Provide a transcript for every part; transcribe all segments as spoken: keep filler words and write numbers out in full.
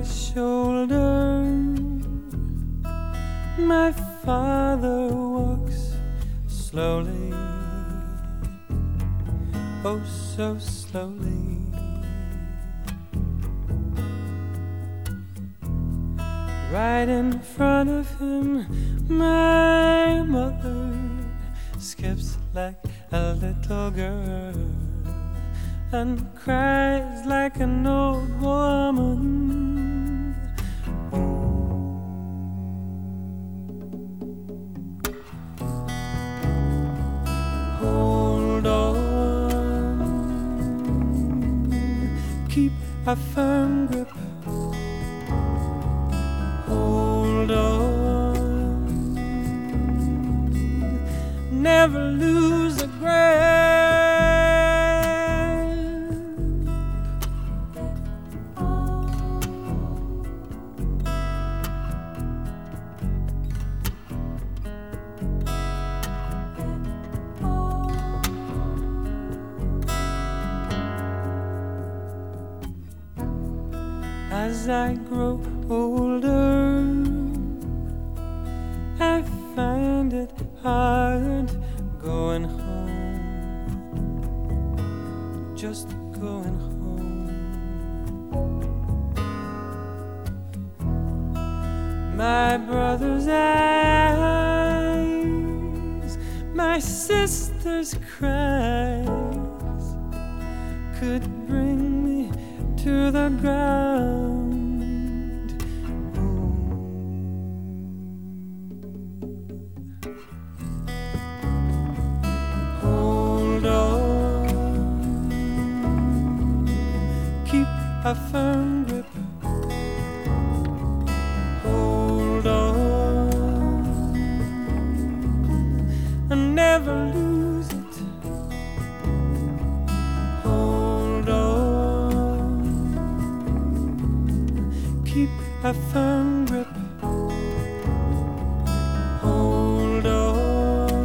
my shoulder. My father walks slowly, oh so slowly. Right in front of him, my mother skips like a little girl and cries like an old woman. Hold on, keep a firm grip. Hold on, never lose a grip. As I grow older, I find it hard going home, just going home. My brother's eyes, my sister's cries could bring me to the ground. Hold on, keep a firm grip. Hold on, and never lose it. Hold on, keep a firm grip. Hold on,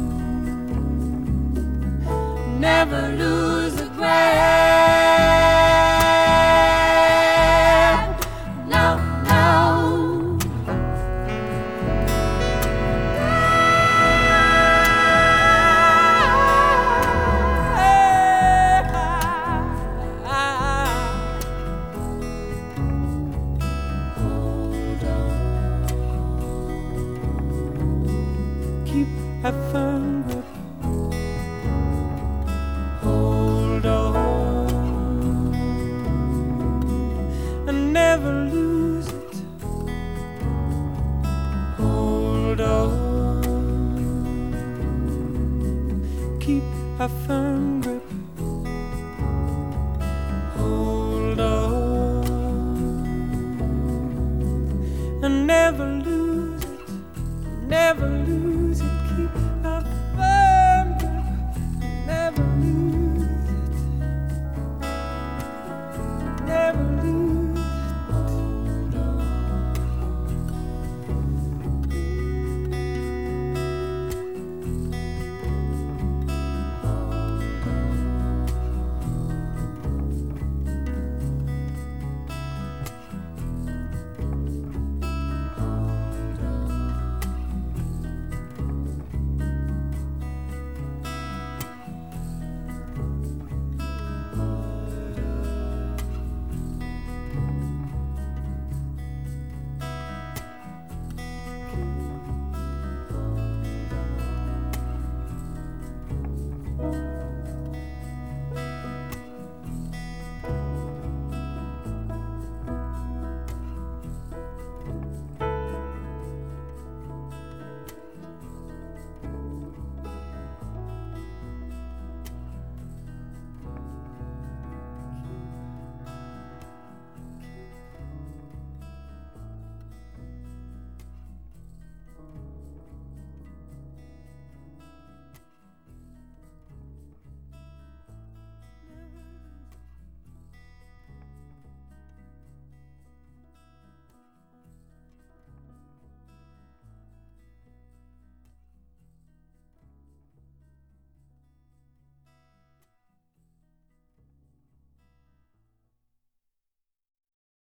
never lose a grip. No, no. Keep a firm grip. Hold on, and never lose it. Hold on, keep a firm grip. Hold on, and never lose it. Never lose it.